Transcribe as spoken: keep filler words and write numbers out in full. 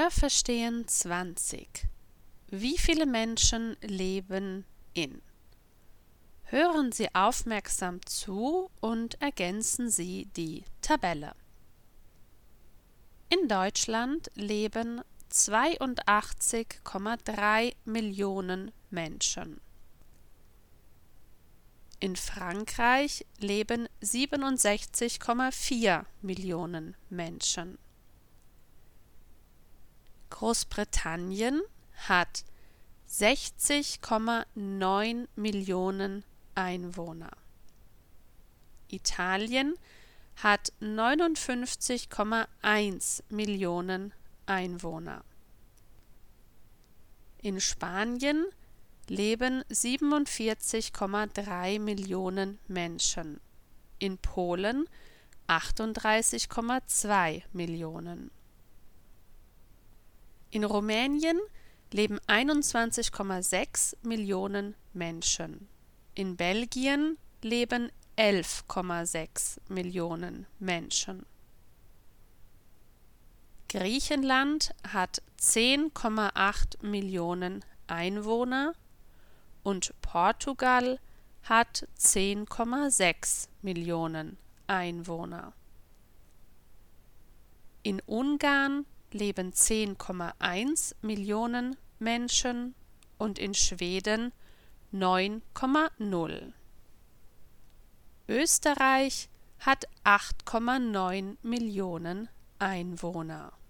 Hörverstehen zwanzig. Wie viele Menschen leben in? Hören Sie aufmerksam zu und ergänzen Sie die Tabelle. In Deutschland leben zweiundachtzig Komma drei Millionen Menschen. In Frankreich leben siebenundsechzig Komma vier Millionen Menschen. Großbritannien hat sechzig Komma neun Millionen Einwohner. Italien hat neunundfünfzig Komma eins Millionen Einwohner. In Spanien leben siebenundvierzig Komma drei Millionen Menschen. In Polen achtunddreißig Komma zwei Millionen. In Rumänien leben einundzwanzig Komma sechs Millionen Menschen. In Belgien leben elf Komma sechs Millionen Menschen. Griechenland hat zehn Komma acht Millionen Einwohner und Portugal hat zehn Komma sechs Millionen Einwohner. In Ungarn leben zehn Komma eins Millionen Menschen und in Schweden neun Komma null. Österreich hat acht Komma neun Millionen Einwohner.